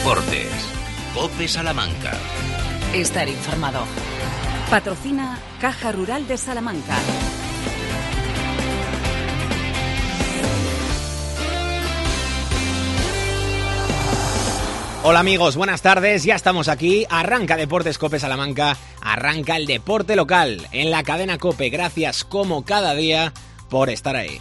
Deportes. COPE Salamanca. Estar informado. Patrocina Caja Rural de Salamanca. Hola amigos, buenas tardes, ya estamos aquí, arranca Deportes COPE Salamanca, arranca el deporte local en la cadena COPE, gracias como cada día por estar ahí.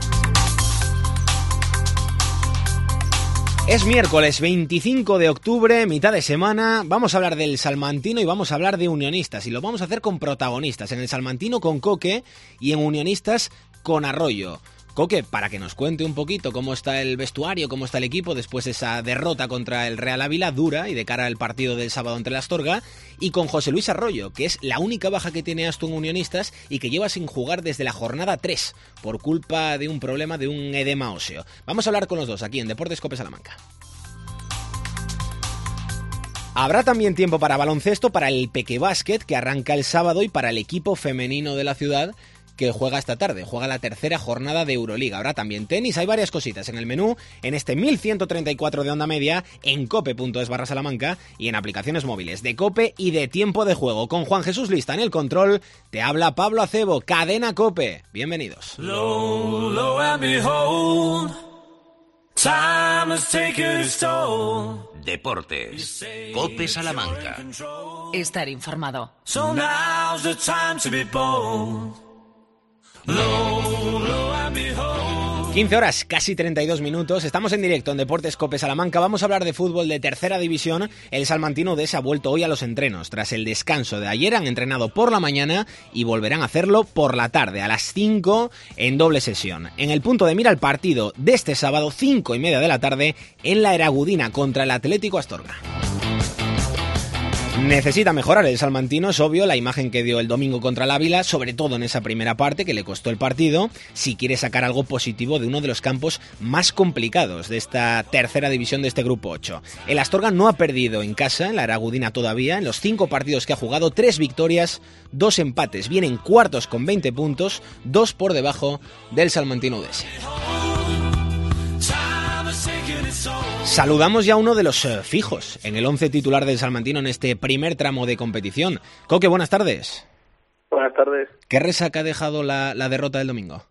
Es miércoles 25 de octubre, mitad de semana, vamos a hablar del Salmantino y vamos a hablar de Unionistas y lo vamos a hacer con protagonistas, en el Salmantino con Coque y en Unionistas con Arroyo. Coque, para que nos cuente un poquito cómo está el vestuario, cómo está el equipo después de esa derrota contra el Real Ávila, dura y de cara al partido del sábado entre la Astorga, y con José Luis Arroyo, que es la única baja que tiene Aston Unionistas y que lleva sin jugar desde la jornada 3 por culpa de un problema de un edema óseo. Vamos a hablar con los dos aquí en Deportes COPE Salamanca. Habrá también tiempo para baloncesto, para el Peque Básquet, que arranca el sábado, y para el equipo femenino de la ciudad, que juega esta tarde, juega la tercera jornada de Euroliga. Habrá también tenis, hay varias cositas en el menú, en este 1134 de onda media, en cope.es/Salamanca y en aplicaciones móviles de Cope y de Tiempo de Juego. Con Juan Jesús Lista en el control, te habla Pablo Acebo, Cadena Cope. Bienvenidos. Low, low and behold, time has taken its toll. Deportes. COPE Salamanca. Estar informado. So now's the time to be bold. Low, low and behold. 15 horas, casi 32 minutos. Estamos en directo en Deportes COPE Salamanca. Vamos a hablar de fútbol de tercera división. El Salmantino UDES ha vuelto hoy a los entrenos. Tras el descanso de ayer han entrenado por la mañana y volverán a hacerlo por la tarde, a las 5 en doble sesión. En el punto de mira el partido de este sábado, 5:30 de la tarde, en la Eragudina contra el Atlético Astorga. Necesita mejorar el Salmantino, es obvio, la imagen que dio el domingo contra el Ávila, sobre todo en esa primera parte que le costó el partido, si quiere sacar algo positivo de uno de los campos más complicados de esta tercera división de este grupo 8. El Astorga no ha perdido en casa, en la Eragudina todavía, en los 5 partidos que ha jugado, 3 victorias, 2 empates, vienen cuartos con 20 puntos, 2 por debajo del Salmantino UDES. Saludamos ya a uno de los fijos en el 11 titular del Salmantino en este primer tramo de competición. Coque, buenas tardes. Buenas tardes. ¿Qué resaca ha dejado la derrota del domingo?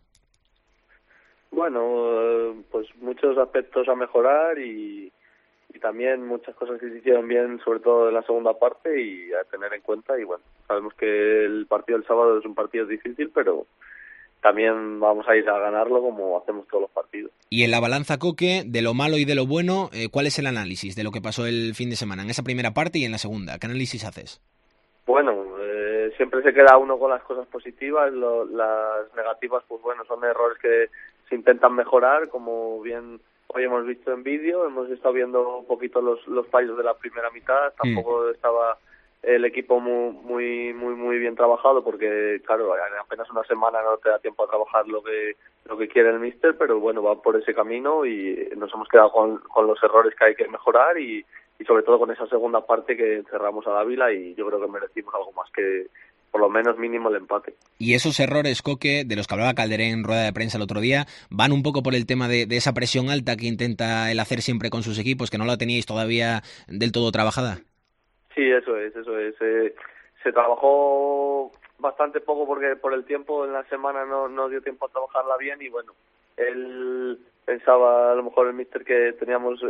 Bueno, pues muchos aspectos a mejorar y también muchas cosas que se hicieron bien, sobre todo en la segunda parte, y a tener en cuenta. Y bueno, sabemos que el partido del sábado es un partido difícil, pero también vamos a ir a ganarlo como hacemos todos los partidos. Y en la balanza, Coque, de lo malo y de lo bueno, ¿cuál es el análisis de lo que pasó el fin de semana, en esa primera parte y en la segunda? ¿Qué análisis haces? Bueno, siempre se queda uno con las cosas positivas, las negativas, pues bueno, son errores que se intentan mejorar, como bien hoy hemos visto en vídeo, hemos estado viendo un poquito los fallos de la primera mitad, tampoco estaba el equipo muy bien trabajado, porque claro, en apenas una semana no te da tiempo a trabajar lo que quiere el míster, pero bueno, va por ese camino y nos hemos quedado con los errores que hay que mejorar y sobre todo con esa segunda parte que cerramos a Ávila, y yo creo que merecimos algo más que por lo menos mínimo el empate. Y esos errores, Coque, de los que hablaba Calderé en rueda de prensa el otro día, van un poco por el tema de esa presión alta que intenta él hacer siempre con sus equipos, que no la teníais todavía del todo trabajada. Sí, eso es. Se trabajó bastante poco porque por el tiempo en la semana no dio tiempo a trabajarla bien, y bueno, él pensaba a lo mejor el míster que teníamos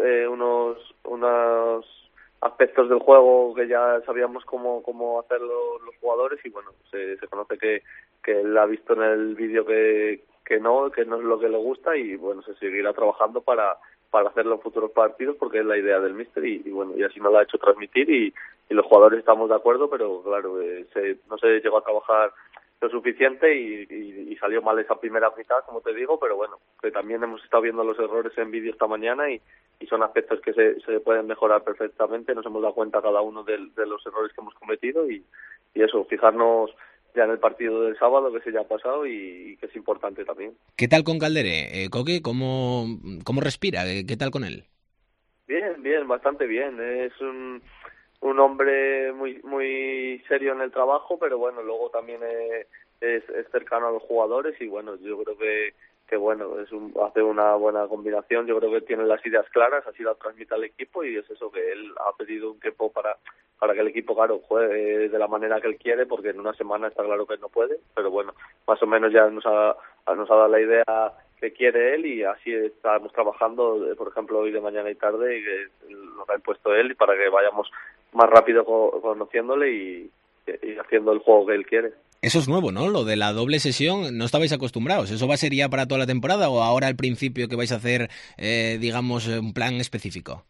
unos aspectos del juego que ya sabíamos cómo hacer los jugadores, y bueno, se conoce que él ha visto en el vídeo que no es lo que le gusta, y bueno, se seguirá trabajando para hacerlo en futuros partidos, porque es la idea del míster, y bueno, y así nos lo ha hecho transmitir, y los jugadores estamos de acuerdo, pero claro, no se llegó a trabajar lo suficiente y salió mal esa primera mitad, como te digo, pero bueno, que también hemos estado viendo los errores en vídeo esta mañana y son aspectos que se pueden mejorar perfectamente. Nos hemos dado cuenta cada uno de los errores que hemos cometido y eso, fijarnos ya en el partido del sábado, que se ya ha pasado y que es importante también. ¿Qué tal con Calderé? Coque, ¿cómo respira? ¿Qué tal con él? Bien, bastante bien. Es un hombre muy serio en el trabajo, pero bueno, luego también es cercano a los jugadores, y bueno, yo creo bueno, hace una buena combinación. Yo creo que tiene las ideas claras, así la transmite al equipo, y es eso, que él ha pedido un tiempo para que el equipo, claro, juegue de la manera que él quiere, porque en una semana está claro que no puede, pero bueno, más o menos ya nos ha dado la idea que quiere él, y así estamos trabajando, por ejemplo, hoy de mañana y tarde, y que nos ha impuesto él, para que vayamos más rápido conociéndole y haciendo el juego que él quiere. Eso es nuevo, ¿no? Lo de la doble sesión, no estabais acostumbrados. ¿Eso va a ser ya para toda la temporada o ahora al principio que vais a hacer, digamos, un plan específico?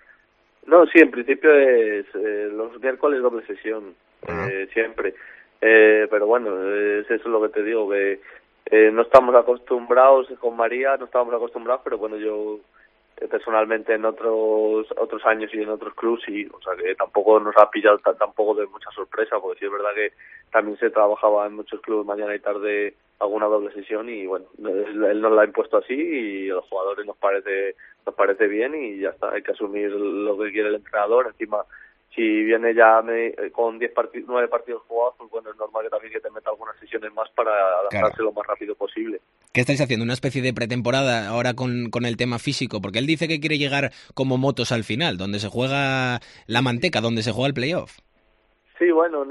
No, sí, en principio es los miércoles doble sesión, siempre. Pero bueno, eso es lo que te digo, que no estamos acostumbrados con María, pero bueno, yo personalmente en otros años y en otros clubs, sí, o sea que tampoco nos ha pillado tampoco de mucha sorpresa, porque sí es verdad que también se trabajaba en muchos clubes mañana y tarde alguna doble sesión, y bueno, él nos la ha impuesto así, y a los jugadores nos parece bien, y ya está, hay que asumir lo que quiere el entrenador. Encima, si viene ya con 9 partidos jugados, pues bueno, es normal que también que te meta algunas sesiones más para adaptarse lo más rápido posible. ¿Qué estáis haciendo? ¿Una especie de pretemporada ahora con el tema físico? Porque él dice que quiere llegar como motos al final, donde se juega la manteca, donde se juega el playoff. Sí, bueno,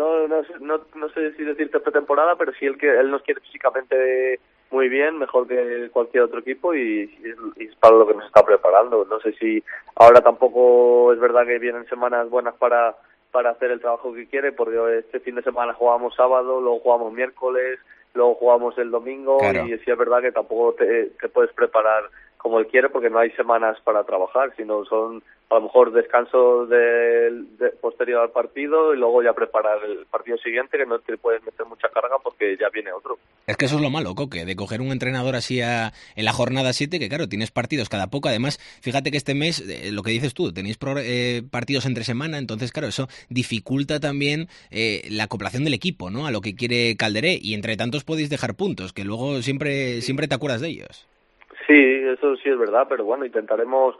no sé si decirte pretemporada, pero sí él nos quiere físicamente muy bien, mejor que cualquier otro equipo, y es para lo que nos está preparando. No sé si ahora tampoco es verdad que vienen semanas buenas para hacer el trabajo que quiere, porque este fin de semana jugamos sábado, luego jugamos miércoles, luego jugamos el domingo, claro. Y sí es verdad que tampoco te puedes preparar como él quiere, porque no hay semanas para trabajar, sino son a lo mejor descanso posterior al partido, y luego ya preparar el partido siguiente, que no te puedes meter mucha carga porque ya viene otro. Es que eso es lo malo, Coque, de coger un entrenador así en la jornada 7, que claro, tienes partidos cada poco. Además, fíjate que este mes, lo que dices tú, tenéis partidos entre semana, entonces claro, eso dificulta también la acoplación del equipo, ¿no? A lo que quiere Calderé, y entre tantos podéis dejar puntos, que luego siempre te acuerdas de ellos. Sí, eso sí es verdad, pero bueno, intentaremos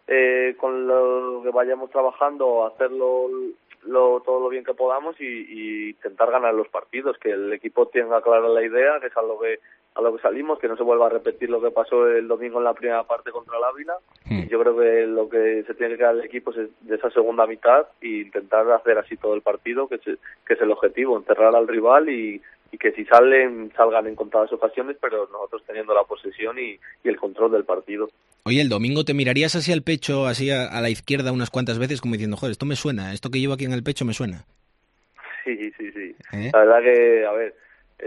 con lo que vayamos trabajando hacerlo todo lo bien que podamos, y intentar ganar los partidos, que el equipo tenga clara la idea, que es a lo que salimos, que no se vuelva a repetir lo que pasó el domingo en la primera parte contra el Ávila. Y yo creo que lo que se tiene que quedar el equipo es de esa segunda mitad, e intentar hacer así todo el partido, que es el objetivo, enterrar al rival, y que si salgan en contadas ocasiones, pero nosotros teniendo la posesión y el control del partido. Oye, el domingo te mirarías así al pecho, así a la izquierda unas cuantas veces, como diciendo, joder, esto me suena, esto que llevo aquí en el pecho me suena. Sí. La verdad que, a ver,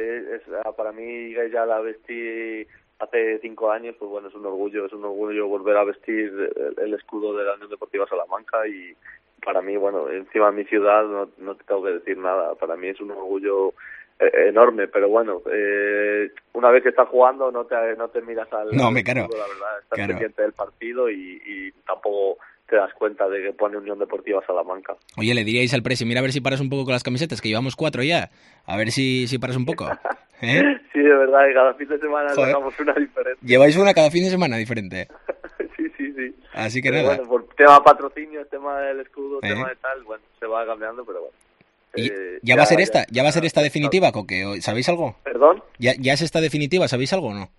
para mí ya la vestí hace 5 años, pues bueno, es un orgullo volver a vestir el escudo de la Unión Deportiva Salamanca, y para mí, bueno, encima de mi ciudad no te tengo que decir nada, para mí es un orgullo enorme, pero bueno, una vez que estás jugando no te miras al claro, escudo, la verdad, estás pendiente del partido, y tampoco te das cuenta de que pone Unión Deportiva Salamanca. Oye, le diríais al presi, mira a ver si paras un poco con las camisetas, que llevamos 4 ya, a ver si paras un poco. Sí, de verdad, que cada fin de semana sacamos una diferente. ¿Lleváis una cada fin de semana diferente? Sí. Así que pero nada. Bueno, por tema patrocinio, tema del escudo, tema de tal, bueno, se va cambiando, pero bueno. ¿Y ya va a ser esta? ¿Ya va a ser esta definitiva, Coque? ¿Sabéis algo? ¿Perdón? ¿Ya es esta definitiva? ¿Sabéis algo o no?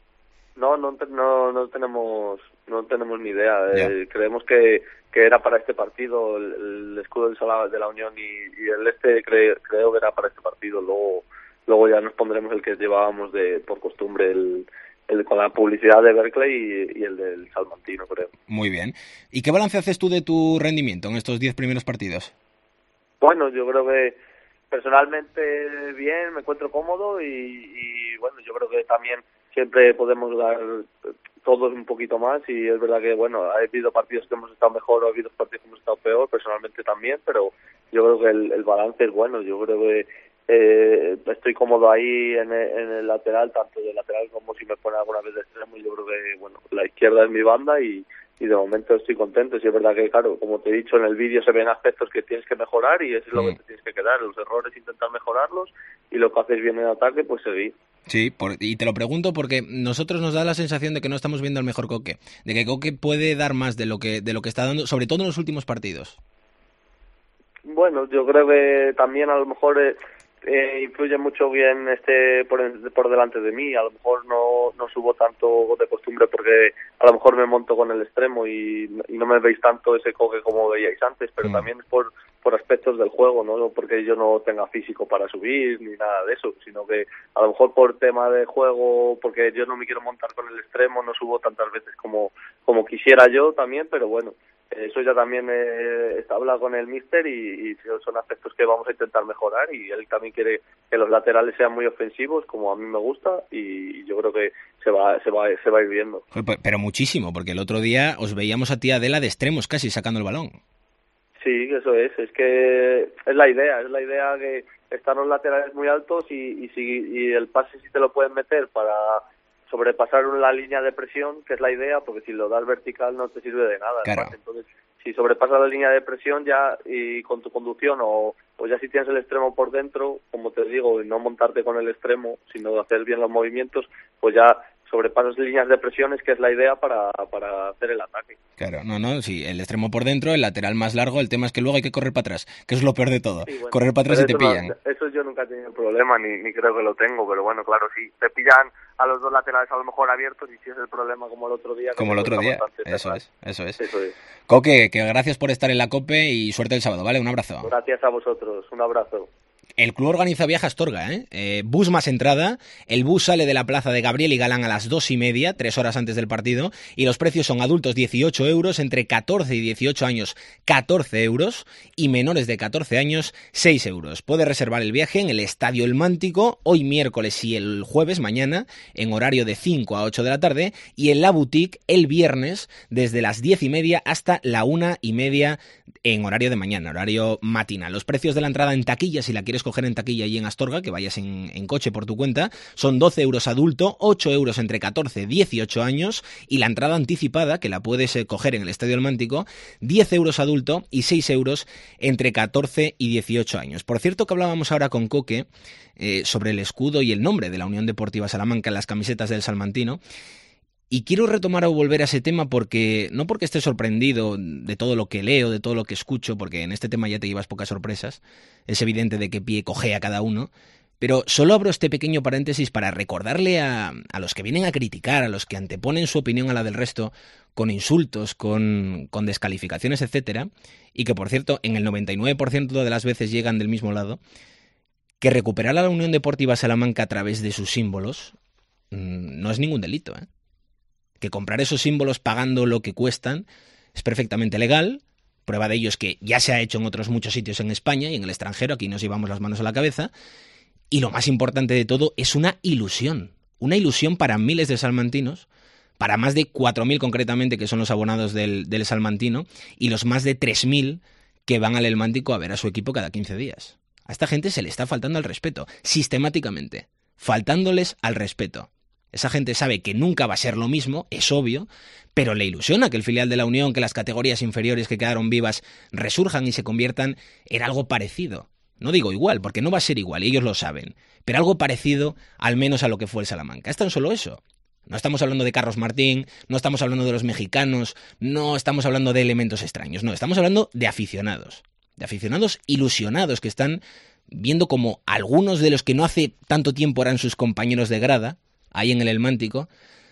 No tenemos ni idea. Creemos que era para este partido el escudo de la Unión, y el creo que era para este partido. Luego ya nos pondremos el que llevábamos por costumbre, el con la publicidad de Berkeley y el del Salmantino, creo. Muy bien. ¿Y qué balance haces tú de tu rendimiento en estos 10 primeros partidos? Bueno, yo creo que personalmente bien, me encuentro cómodo, y bueno, yo creo que también siempre podemos dar todos un poquito más, y es verdad que bueno, ha habido partidos que hemos estado mejor, ha habido partidos que hemos estado peor, personalmente también, pero yo creo que el balance es bueno. Yo creo que estoy cómodo ahí en el lateral, tanto de lateral como si me pone alguna vez de extremo, y yo creo que bueno, la izquierda es mi banda, y de momento estoy contento. Sí es verdad que, claro, como te he dicho, en el vídeo se ven aspectos que tienes que mejorar, y eso es lo que te tienes que quedar, los errores intentar mejorarlos, y lo que haces bien en ataque, pues seguir. Sí, y te lo pregunto porque nosotros nos da la sensación de que no estamos viendo al mejor Coque, de que Coque puede dar más de lo que está dando, sobre todo en los últimos partidos. Bueno, yo creo que también a lo mejor influye mucho bien por delante de mí. A lo mejor no subo tanto de costumbre porque a lo mejor me monto con el extremo y no me veis tanto ese Coque como veíais antes, pero también es por aspectos del juego, no porque yo no tenga físico para subir ni nada de eso, sino que a lo mejor por tema de juego, porque yo no me quiero montar con el extremo, no subo tantas veces como quisiera yo también, pero bueno, eso ya también está hablado con el míster y son aspectos que vamos a intentar mejorar, y él también quiere que los laterales sean muy ofensivos, como a mí me gusta, y yo creo que se va a ir viendo. Pero muchísimo, porque el otro día os veíamos a ti, Adela, de extremos casi sacando el balón. Sí, eso es que es la idea que están los laterales muy altos y el pase si te lo pueden meter para sobrepasar la línea de presión, que es la idea, porque si lo das vertical no te sirve de nada. Claro. Entonces, si sobrepasas la línea de presión ya y con tu conducción o ya si tienes el extremo por dentro, como te digo, y no montarte con el extremo, sino hacer bien los movimientos, pues ya sobrepasas líneas de presiones, que es la idea para hacer el ataque. Claro, sí, el extremo por dentro, el lateral más largo, el tema es que luego hay que correr para atrás, que es lo peor de todo, sí, bueno, correr para atrás y te pillan. Eso yo nunca he tenido problema, ni creo que lo tengo, pero bueno, claro, sí, te pillan a los dos laterales a lo mejor abiertos y si es el problema como el otro día. Como el otro día, eso es. Coque, que gracias por estar en la COPE y suerte el sábado, ¿vale? Un abrazo. Gracias a vosotros, un abrazo. El club organiza viaje a Astorga, bus más entrada. El bus sale de la plaza de Gabriel y Galán a las 2:30, 3 horas antes del partido, y los precios son adultos 18 euros, entre 14 y 18 años 14 euros y menores de 14 años 6 euros. Puede reservar el viaje en el Estadio El Mántico hoy miércoles y el jueves mañana en horario de 5 a 8 de la tarde y en la boutique el viernes desde las 10:30 hasta la 1:30 en horario de mañana, horario matinal. Los precios de la entrada en taquilla, si la quieres coger en taquilla y en Astorga, que vayas en coche por tu cuenta, son 12 euros adulto, 8 euros entre 14 y 18 años, y la entrada anticipada, que la puedes coger en el Estadio del Mántico, 10 euros adulto y 6 euros entre 14 y 18 años. Por cierto que hablábamos ahora con Coque sobre el escudo y el nombre de la Unión Deportiva Salamanca en las camisetas del salmantino. Y quiero retomar o volver a ese tema no porque esté sorprendido de todo lo que leo, de todo lo que escucho, porque en este tema ya te llevas pocas sorpresas, es evidente de qué pie cojea cada uno, pero solo abro este pequeño paréntesis para recordarle a los que vienen a criticar, a los que anteponen su opinión a la del resto, con insultos, con descalificaciones, etcétera, y que por cierto en el 99% de las veces llegan del mismo lado, que recuperar a la Unión Deportiva Salamanca a través de sus símbolos no es ningún delito, que comprar esos símbolos pagando lo que cuestan es perfectamente legal. Prueba de ello es que ya se ha hecho en otros muchos sitios en España y en el extranjero, aquí nos llevamos las manos a la cabeza, y lo más importante de todo es una ilusión para miles de salmantinos, para más de 4.000 concretamente, que son los abonados del salmantino, y los más de 3.000 que van al El Mántico a ver a su equipo cada 15 días. A esta gente se le está faltando al respeto, sistemáticamente, faltándoles al respeto. Esa gente sabe que nunca va a ser lo mismo, es obvio, pero le ilusiona que el filial de la Unión, que las categorías inferiores que quedaron vivas resurjan y se conviertan en algo parecido. No digo igual, porque no va a ser igual, y ellos lo saben, pero algo parecido al menos a lo que fue el Salamanca. Es tan solo eso. No estamos hablando de Carlos Martín, no estamos hablando de los mexicanos, no estamos hablando de elementos extraños, no, estamos hablando de aficionados ilusionados que están viendo como algunos de los que no hace tanto tiempo eran sus compañeros de grada, ahí en el El Mántico,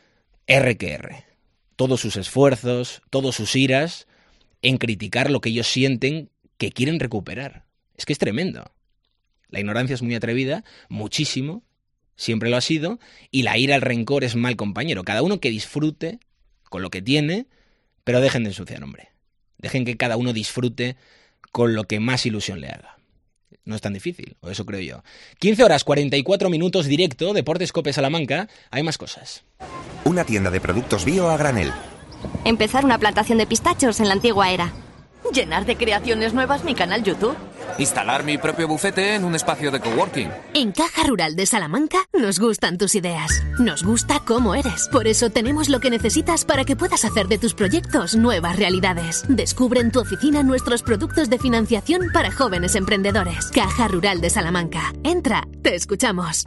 R. Todos sus esfuerzos, todas sus iras en criticar lo que ellos sienten que quieren recuperar. Es que es tremendo. La ignorancia es muy atrevida, muchísimo, siempre lo ha sido, y la ira, el rencor es mal compañero. Cada uno que disfrute con lo que tiene, pero dejen de ensuciar, hombre. Dejen que cada uno disfrute con lo que más ilusión le haga. No es tan difícil, o eso creo yo. 15 horas 44 minutos directo, Deportes COPE Salamanca. Hay más cosas. Una tienda de productos bio a granel. Empezar una plantación de pistachos en la antigua era. Llenar de creaciones nuevas mi canal YouTube. Instalar mi propio bufete en un espacio de coworking. En Caja Rural de Salamanca nos gustan tus ideas. Nos gusta cómo eres. Por eso tenemos lo que necesitas para que puedas hacer de tus proyectos nuevas realidades. Descubre en tu oficina nuestros productos de financiación para jóvenes emprendedores. Caja Rural de Salamanca. Entra, te escuchamos.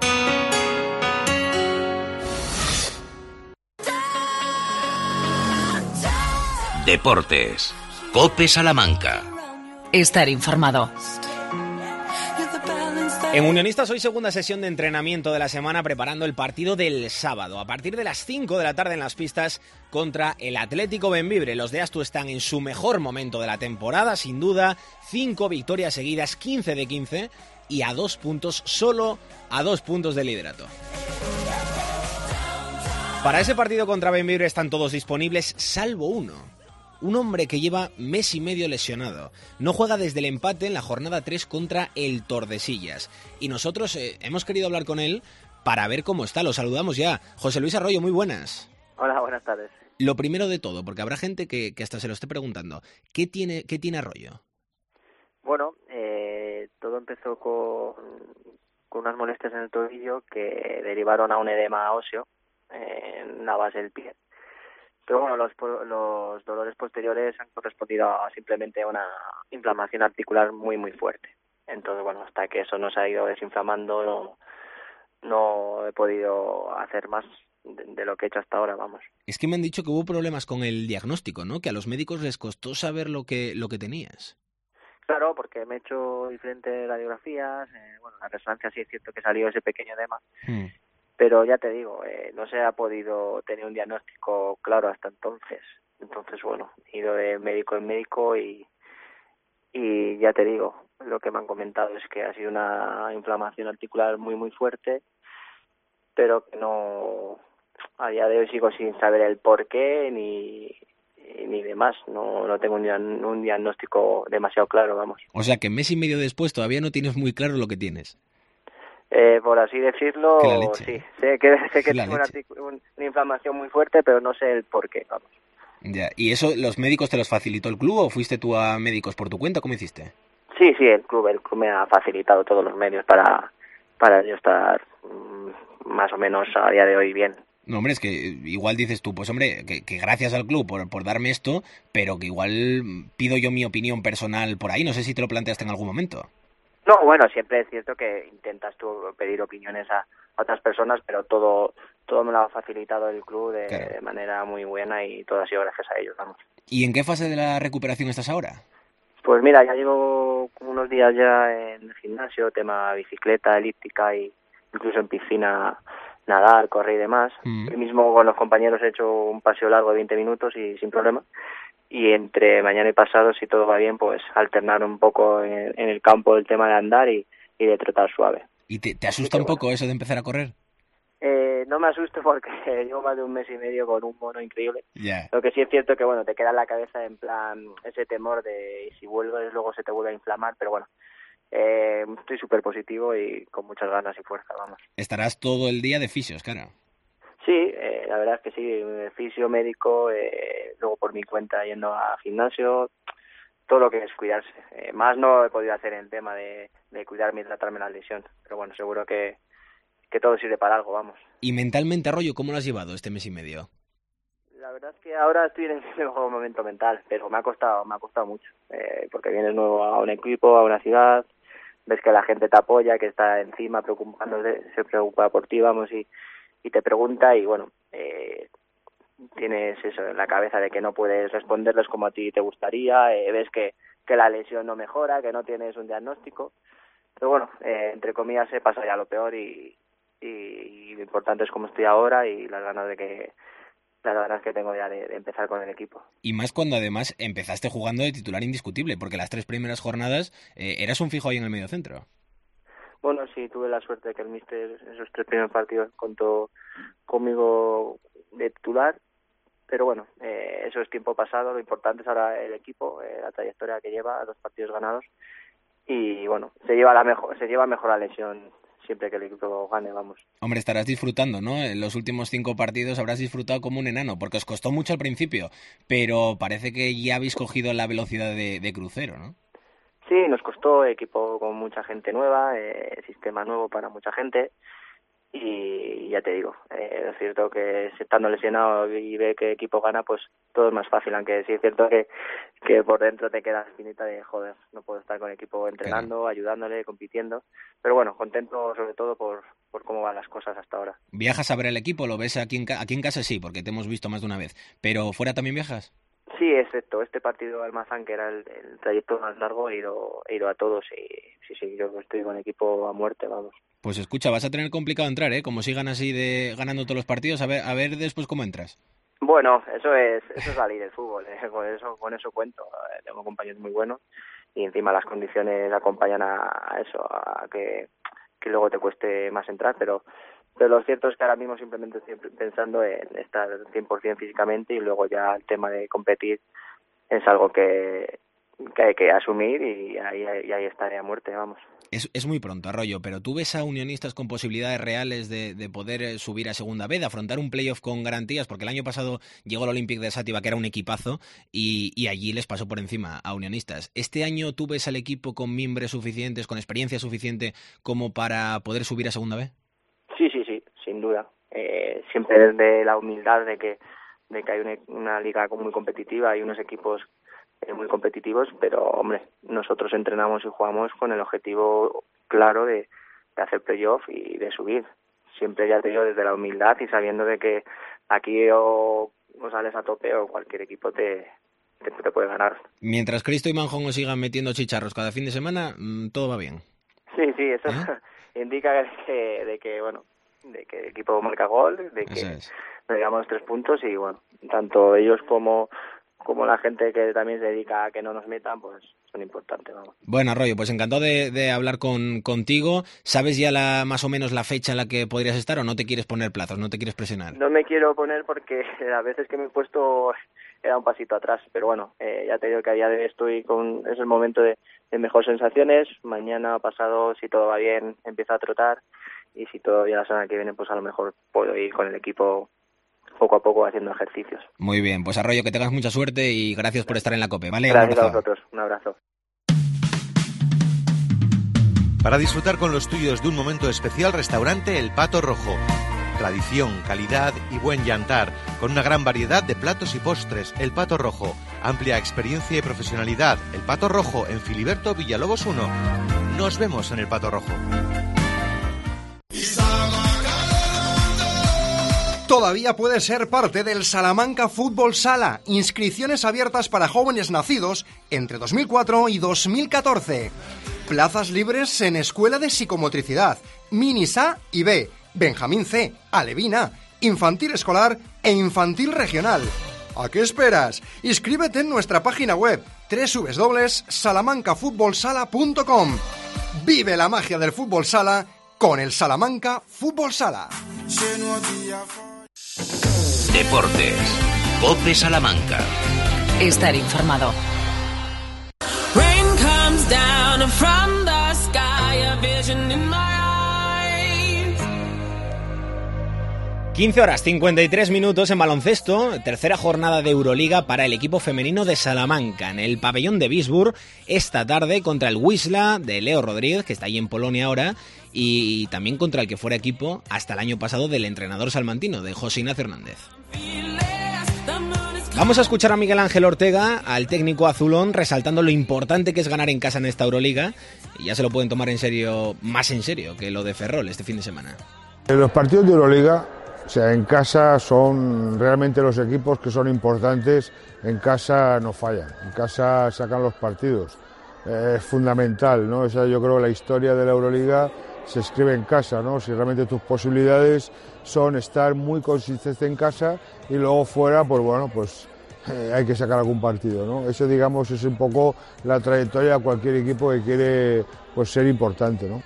Deportes. COPE Salamanca. Estar informado. En Unionistas hoy segunda sesión de entrenamiento de la semana preparando el partido del sábado. A partir de las 5 de la tarde en las pistas contra el Atlético Bembibre. Los de Astu están en su mejor momento de la temporada, sin duda. 5 victorias seguidas, 15 de 15 y a 2 puntos, solo a 2 puntos del liderato. Para ese partido contra Bembibre están todos disponibles, salvo uno. Un hombre que lleva mes y medio lesionado. No juega desde el empate en la jornada 3 contra el Tordesillas. Y nosotros hemos querido hablar con él para ver cómo está. Lo saludamos ya. José Luis Arroyo, muy buenas. Hola, buenas tardes. Lo primero de todo, porque habrá gente que hasta se lo esté preguntando. ¿Qué tiene Arroyo? Bueno, todo empezó con unas molestias en el tobillo que derivaron a un edema óseo en la base del pie. Pero bueno, los dolores posteriores han correspondido a simplemente una inflamación articular muy muy fuerte. Entonces, bueno, hasta que eso no se ha ido desinflamando, no he podido hacer más de lo que he hecho hasta ahora, vamos. Es que me han dicho que hubo problemas con el diagnóstico, ¿no? Que a los médicos les costó saber lo que tenías. Claro, porque me he hecho diferentes radiografías, bueno, la resonancia sí es cierto que salió ese pequeño edema. Pero ya te digo, no se ha podido tener un diagnóstico claro hasta entonces. Entonces, bueno, he ido de médico en médico y ya te digo, lo que me han comentado es que ha sido una inflamación articular muy, muy fuerte, pero que no, a día de hoy sigo sin saber el por qué ni demás. No tengo un diagnóstico demasiado claro, vamos. O sea, que mes y medio después todavía no tienes muy claro lo que tienes. Por así decirlo, sí. Sé que tengo una inflamación muy fuerte, pero no sé el por qué, vamos. Ya. ¿Y eso los médicos te los facilitó el club o fuiste tú a médicos por tu cuenta? ¿Cómo hiciste? Sí, el club me ha facilitado todos los medios para yo estar más o menos a día de hoy bien. No, hombre, es que igual dices tú, pues hombre, que gracias al club por darme esto, pero que igual pido yo mi opinión personal por ahí. No sé si te lo planteaste en algún momento. No, bueno, siempre es cierto que intentas tú pedir opiniones a otras personas, pero todo me lo ha facilitado el club de manera muy buena y todo ha sido gracias a ellos, vamos. ¿Y en qué fase de la recuperación estás ahora? Pues mira, ya llevo unos días ya en el gimnasio, tema bicicleta, elíptica y incluso en piscina, nadar, correr y demás. Hoy mismo con los compañeros he hecho un paseo largo de 20 minutos y sin problema. Y entre mañana y pasado, si todo va bien, pues alternar un poco en el campo el tema de andar y de trotar suave. ¿Y te asusta un poco eso de empezar a correr? No me asusto porque llevo más de un mes y medio con un mono increíble. Yeah. Lo que sí es cierto que, bueno, te queda en la cabeza en plan ese temor de si vuelves luego se te vuelve a inflamar, pero bueno, estoy súper positivo y con muchas ganas y fuerza, vamos. Estarás todo el día de fisios, claro. Sí, la verdad es que sí, fisio, médico, luego por mi cuenta yendo a gimnasio, todo lo que es cuidarse. Más no he podido hacer en tema de cuidarme y tratarme la lesión, pero bueno, seguro que todo sirve para algo, vamos. ¿Y mentalmente, Arroyo, cómo lo has llevado este mes y medio? La verdad es que ahora estoy en el mejor momento mental, pero me ha costado mucho, porque vienes nuevo a un equipo, a una ciudad, ves que la gente te apoya, que está encima preocupándose, se preocupa por ti, vamos, y te pregunta y bueno, tienes eso en la cabeza de que no puedes responderles como a ti te gustaría, ves que la lesión no mejora, que no tienes un diagnóstico, pero bueno, entre comillas se pasa ya lo peor y lo importante es cómo estoy ahora y las ganas que tengo ya de empezar con el equipo. Y más cuando además empezaste jugando de titular indiscutible, porque las 3 primeras jornadas eras un fijo ahí en el mediocentro. Bueno, sí, tuve la suerte de que el míster esos 3 primeros partidos contó conmigo de titular, pero bueno, eso es tiempo pasado, lo importante es ahora el equipo, la trayectoria que lleva, 2 partidos ganados, y bueno, se lleva mejor la lesión siempre que el equipo gane, vamos. Hombre, estarás disfrutando, ¿no? En los últimos 5 partidos habrás disfrutado como un enano, porque os costó mucho al principio, pero parece que ya habéis cogido la velocidad de crucero, ¿no? Sí, nos costó, equipo con mucha gente nueva, sistema nuevo para mucha gente y ya te digo, es cierto que estando lesionado y ve que equipo gana, pues todo es más fácil, aunque sí es cierto que por dentro te queda la espinita de joder, no puedo estar con el equipo entrenando, ayudándole, compitiendo, pero bueno, contento sobre todo por cómo van las cosas hasta ahora. ¿Viajas a ver el equipo? ¿Lo ves aquí en casa? Sí, porque te hemos visto más de una vez, pero ¿fuera también viajas? Sí, excepto este partido de Almazán, que era el trayecto más largo, he ido a todos y sí, yo estoy con equipo a muerte, vamos. Pues escucha, vas a tener complicado entrar, ¿eh? Como sigan así ganando todos los partidos, a ver después cómo entras. Bueno, eso es la ley del fútbol, con eso cuento. Tengo compañeros muy buenos y encima las condiciones acompañan a eso, a que luego te cueste más entrar, pero lo cierto es que ahora mismo simplemente estoy pensando en estar 100% físicamente, y luego ya el tema de competir es algo que hay que asumir, y ahí estaré a muerte, vamos. Es muy pronto, Arroyo, pero ¿tú ves a Unionistas con posibilidades reales de poder subir a segunda B, de afrontar un playoff con garantías? Porque el año pasado llegó el Olympique de Sátiva, que era un equipazo, y allí les pasó por encima a Unionistas. ¿Este año tú ves al equipo con mimbres suficientes, con experiencia suficiente como para poder subir a segunda B? Sí, sin duda. Siempre desde la humildad de que hay una liga muy competitiva y unos equipos muy competitivos, pero hombre, nosotros entrenamos y jugamos con el objetivo claro de hacer playoff y de subir. Siempre, ya te digo, desde la humildad y sabiendo de que aquí o sales a tope o cualquier equipo te puede ganar. Mientras Cristo y Manjón os sigan metiendo chicharros cada fin de semana, todo va bien. Sí, eso indica de que el equipo marca gol, de que nos llevamos 3 puntos, y bueno, tanto ellos como la gente que también se dedica a que no nos metan, pues son importantes, vamos. Bueno, Arroyo, pues encantado de hablar contigo. ¿Sabes ya más o menos la fecha en la que podrías estar, o no te quieres poner plazos, no te quieres presionar? No me quiero poner porque a veces que me he puesto era un pasito atrás, pero bueno, ya te digo que a día de hoy es el momento de mejores sensaciones. Mañana pasado, si todo va bien, empiezo a trotar, y si todo bien la semana que viene, pues a lo mejor puedo ir con el equipo poco a poco haciendo ejercicios. Muy bien, pues Arroyo, que tengas mucha suerte y gracias por estar en la COPE, ¿vale? Gracias a vosotros, un abrazo. Para disfrutar con los tuyos de un momento especial, restaurante El Pato Rojo. Tradición, calidad y buen yantar, con una gran variedad de platos y postres. El Pato Rojo, amplia experiencia y profesionalidad. El Pato Rojo, en Filiberto Villalobos 1. Nos vemos en El Pato Rojo. Todavía puedes ser parte del Salamanca Fútbol Sala. Inscripciones abiertas para jóvenes nacidos entre 2004 y 2014. Plazas libres en Escuela de Psicomotricidad, Minis A y B, Benjamín C, Alevina, Infantil Escolar e Infantil Regional. ¿A qué esperas? Inscríbete en nuestra página web www.salamancafutbolsala.com. Vive la magia del fútbol sala con el Salamanca Fútbol Sala. Deportes. COPE Salamanca. Estar informado. 15:53 en baloncesto, tercera jornada de Euroliga para el equipo femenino de Salamanca, en el pabellón de Wisburg, esta tarde contra el Wisla de Leo Rodríguez, que está ahí en Polonia ahora, y también contra el que fuera equipo hasta el año pasado del entrenador salmantino, de José Ignacio Hernández. Vamos a escuchar a Miguel Ángel Ortega, al técnico azulón, resaltando lo importante que es ganar en casa en esta Euroliga, y ya se lo pueden tomar en serio, más en serio que lo de Ferrol este fin de semana. Los partidos de Euroliga, o sea, en casa son realmente los equipos que son importantes, en casa no fallan, en casa sacan los partidos. Es fundamental, ¿no? O sea, yo creo que la historia de la Euroliga se escribe en casa, ¿no? Si realmente tus posibilidades son estar muy consistente en casa y luego fuera, pues bueno, pues hay que sacar algún partido, ¿no? Eso, digamos, es un poco la trayectoria de cualquier equipo que quiere, pues, ser importante, ¿no?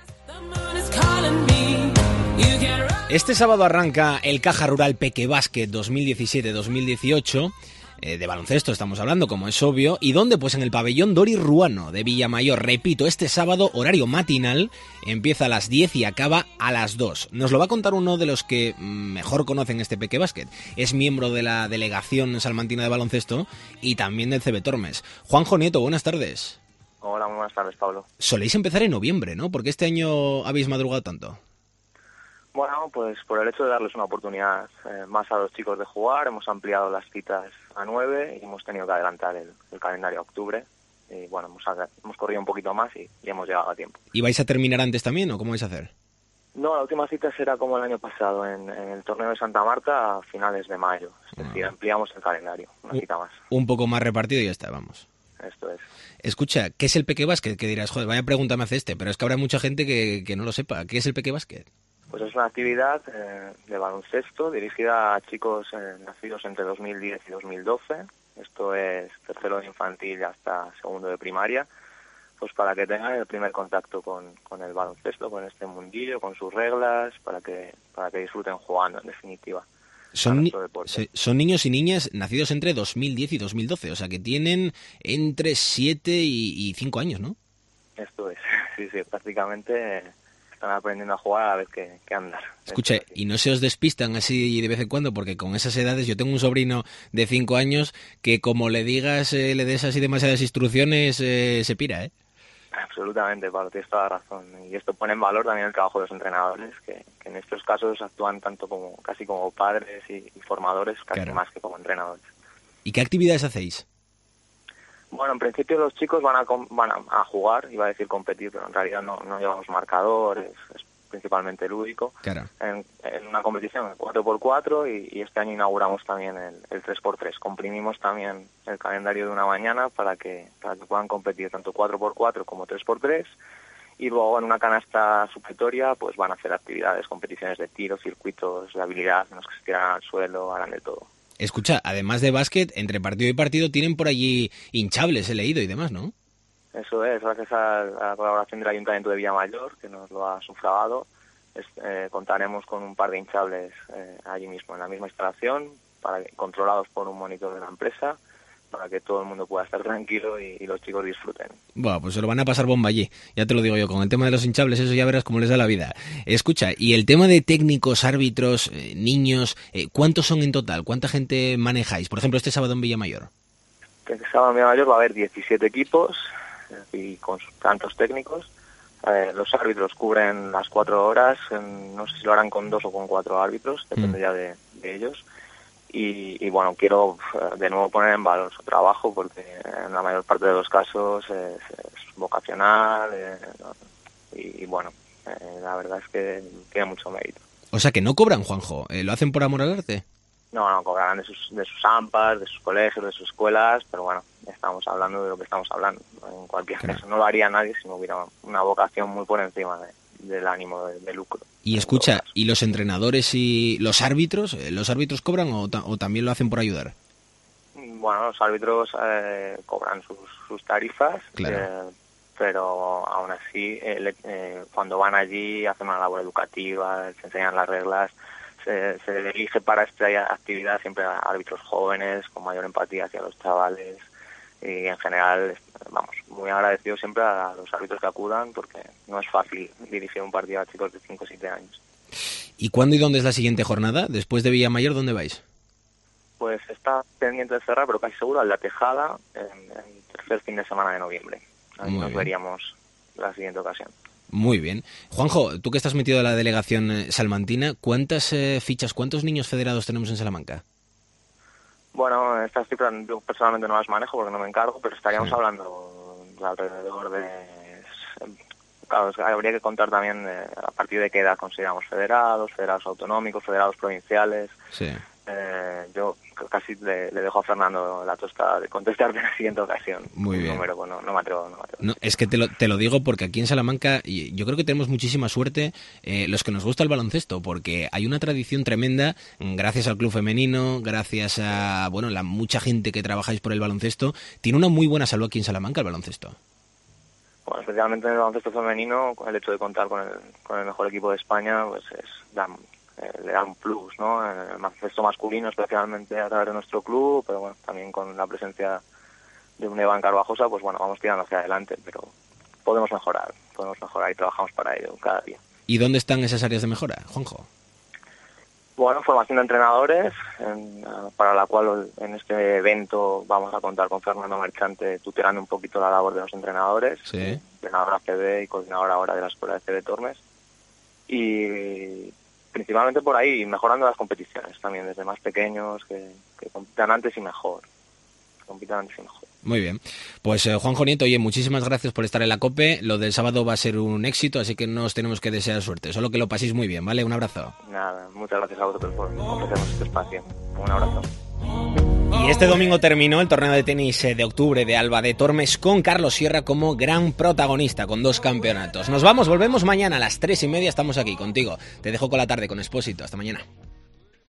Este sábado arranca el Caja Rural Peque Básquet 2017-2018, de baloncesto estamos hablando, como es obvio, ¿y dónde? Pues en el pabellón Dori Ruano de Villamayor. Repito, este sábado, horario matinal, empieza a las 10 y acaba a las 2. Nos lo va a contar uno de los que mejor conocen este Peque Básquet. Es miembro de la delegación salmantina de baloncesto y también del CB Tormes. Juanjo Nieto, buenas tardes. Hola, muy buenas tardes, Pablo. Soléis empezar en noviembre, ¿no? ¿Por qué este año habéis madrugado tanto? Bueno, pues por el hecho de darles una oportunidad más a los chicos de jugar, hemos ampliado las citas a 9 y hemos tenido que adelantar el calendario a octubre. Y bueno, hemos corrido un poquito más y hemos llegado a tiempo. ¿Y vais a terminar antes también o cómo vais a hacer? No, la última cita será como el año pasado, en el torneo de Santa Marta a finales de mayo. Es decir, ampliamos el calendario, una cita más. Un poco más repartido y ya está, vamos. Esto es. Escucha, ¿qué es el Peque Básquet? Que dirás, joder, vaya pregunta me hace pero es que habrá mucha gente que no lo sepa. ¿Qué es el Peque Básquet? Pues es una actividad de baloncesto dirigida a chicos nacidos entre 2010 y 2012. Esto es tercero de infantil hasta segundo de primaria, pues para que tengan el primer contacto con el baloncesto, con este mundillo, con sus reglas, para que disfruten jugando, en definitiva. Son niños y niñas nacidos entre 2010 y 2012, o sea que tienen entre 7 y 5 años, ¿no? Esto es, sí, prácticamente están aprendiendo a jugar a la vez que andar. Escucha, ¿y no se os despistan así de vez en cuando? Porque con esas edades, yo tengo un sobrino de 5 años que como le digas, le des así demasiadas instrucciones, se pira, ¿eh? Absolutamente, Pablo, tienes toda la razón. Y esto pone en valor también el trabajo de los entrenadores, que en estos casos actúan tanto casi como padres y formadores, casi más que como entrenadores. ¿Y qué actividades hacéis? Bueno, en principio los chicos van a jugar, iba a decir competir, pero en realidad no llevamos marcadores, es principalmente lúdico. Claro. En una competición de 4x4 y este año inauguramos también el 3x3. Comprimimos también el calendario de una mañana para que puedan competir tanto 4x4 como 3x3 y luego en una canasta supletoria pues van a hacer actividades, competiciones de tiro, circuitos de habilidad en los que se tiran al suelo, harán de todo. Escucha, además de básquet, entre partido y partido tienen por allí hinchables, he leído y demás, ¿no? Eso es, gracias a la colaboración del Ayuntamiento de Villamayor, que nos lo ha sufragado, contaremos con un par de hinchables allí mismo, en la misma instalación, controlados por un monitor de la empresa, para que todo el mundo pueda estar tranquilo y los chicos disfruten. Bueno, pues se lo van a pasar bomba allí, ya te lo digo yo, con el tema de los hinchables, eso ya verás cómo les da la vida. Escucha, y el tema de técnicos, árbitros, niños, ¿cuántos son en total? ¿Cuánta gente manejáis? Por ejemplo, este sábado en Villamayor. Este sábado en Villamayor va a haber 17 equipos y con sus tantos técnicos. Los árbitros cubren las 4 horas, no sé si lo harán con 2 o con 4 árbitros, depende ya de ellos. Y bueno, quiero de nuevo poner en valor su trabajo porque en la mayor parte de los casos es vocacional y bueno, la verdad es que tiene mucho mérito. O sea que no cobran, Juanjo, ¿lo hacen por amor al arte? No, cobrarán de sus AMPAs, de sus colegios, de sus escuelas, pero bueno, estamos hablando de lo que estamos hablando. En cualquier caso, no lo haría nadie si no hubiera una vocación muy por encima del ánimo de lucro. Y escucha, ¿y los entrenadores y los árbitros cobran o también lo hacen por ayudar? Bueno, los árbitros cobran sus tarifas, claro. Pero aún así, cuando van allí hacen una labor educativa, se enseñan las reglas, se elige para esta actividad siempre a árbitros jóvenes, con mayor empatía hacia los chavales, y en general, vamos, muy agradecido siempre a los árbitros que acudan, porque no es fácil dirigir un partido a chicos de 5 o 7 años. ¿Y cuándo y dónde es la siguiente jornada? Después de Villamayor, ¿dónde vais? Pues está pendiente de cerrar, pero casi seguro, al La Tejada, en el tercer fin de semana de noviembre. Ahí nos veríamos la siguiente ocasión. Muy bien. Juanjo, tú que estás metido en la delegación salmantina, ¿cuántas fichas, cuántos niños federados tenemos en Salamanca? Bueno, estas cifras yo personalmente no las manejo porque no me encargo, pero estaríamos hablando de alrededor de... Claro, habría que contar también a partir de qué edad consideramos federados autonómicos, federados provinciales. Sí. Yo casi le dejo a Fernando la tostada de contestarte en la siguiente ocasión. Muy bien. Número, pues no me atrevo. No, es que te lo digo porque aquí en Salamanca yo creo que tenemos muchísima suerte los que nos gusta el baloncesto, porque hay una tradición tremenda gracias al club femenino, gracias a la mucha gente que trabajáis por el baloncesto. Tiene una muy buena salud aquí en Salamanca el baloncesto. Bueno, especialmente en el baloncesto femenino, el hecho de contar con el mejor equipo de España, pues le da un plus, ¿no? En el baloncesto masculino, especialmente a través de nuestro club, pero bueno, también con la presencia de un Iván Carvajosa, pues bueno, vamos tirando hacia adelante, pero podemos mejorar y trabajamos para ello cada día. ¿Y dónde están esas áreas de mejora, Juanjo? Bueno, formación de entrenadores, para la cual en este evento vamos a contar con Fernando Marchante tutelando un poquito la labor de los entrenadores, sí. Entrenador ACB y coordinador ahora de la Escuela de CB Tormes, y principalmente por ahí, mejorando las competiciones también, desde más pequeños, que compitan antes y mejor. Muy bien. Pues Juanjo Nieto, oye, muchísimas gracias por estar en la COPE. Lo del sábado va a ser un éxito, así que no os tenemos que desear suerte. Solo que lo paséis muy bien, ¿vale? Un abrazo. Nada, muchas gracias a vosotros por ofrecernos este espacio. Un abrazo. Y este domingo terminó el torneo de tenis de octubre de Alba de Tormes con Carlos Sierra como gran protagonista, con 2 campeonatos. Nos vamos, volvemos mañana a las 3:30, estamos aquí contigo. Te dejo con la tarde con Expósito. Hasta mañana.